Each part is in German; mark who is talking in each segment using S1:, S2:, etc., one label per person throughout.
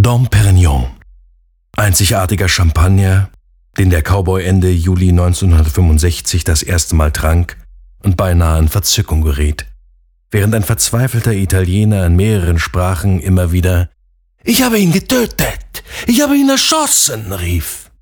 S1: Dom Pérignon, einzigartiger Champagner, den der Cowboy Ende Juli 1965 das erste Mal trank und beinahe in Verzückung geriet, während ein verzweifelter Italiener in mehreren Sprachen immer wieder »Ich habe ihn getötet! Ich habe ihn erschossen!« rief.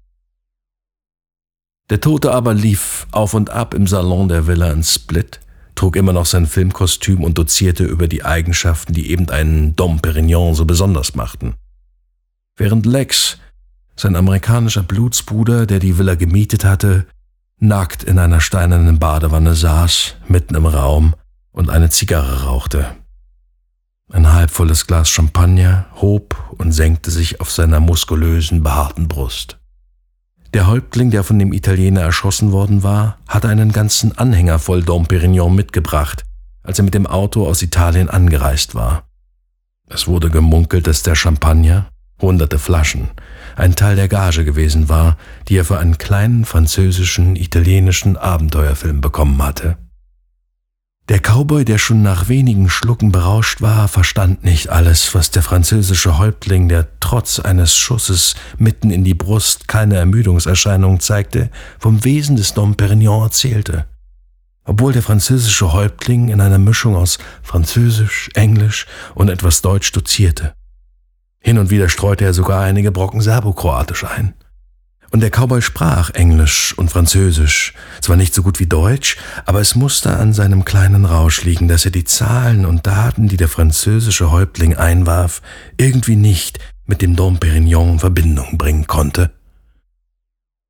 S1: Der Tote aber lief auf und ab im Salon der Villa in Split, trug immer noch sein Filmkostüm und dozierte über die Eigenschaften, die eben einen Dom Pérignon so besonders machten. Während Lex, sein amerikanischer Blutsbruder, der die Villa gemietet hatte, nackt in einer steinernen Badewanne saß, mitten im Raum und eine Zigarre rauchte. Ein halbvolles Glas Champagner hob und senkte sich auf seiner muskulösen, behaarten Brust. Der Häuptling, der von dem Italiener erschossen worden war, hatte einen ganzen Anhänger voll Dom Pérignon mitgebracht, als er mit dem Auto aus Italien angereist war. Es wurde gemunkelt, dass der Champagner, hunderte Flaschen, ein Teil der Gage gewesen war, die er für einen kleinen französischen, italienischen Abenteuerfilm bekommen hatte. Der Cowboy, der schon nach wenigen Schlucken berauscht war, verstand nicht alles, was der französische Häuptling, der trotz eines Schusses mitten in die Brust keine Ermüdungserscheinung zeigte, vom Wesen des Dom Pérignon erzählte. Obwohl der französische Häuptling in einer Mischung aus Französisch, Englisch und etwas Deutsch dozierte. Hin und wieder streute er sogar einige Brocken Serbokroatisch ein. Und der Cowboy sprach Englisch und Französisch, zwar nicht so gut wie Deutsch, aber es musste an seinem kleinen Rausch liegen, dass er die Zahlen und Daten, die der französische Häuptling einwarf, irgendwie nicht mit dem Dom Pérignon in Verbindung bringen konnte.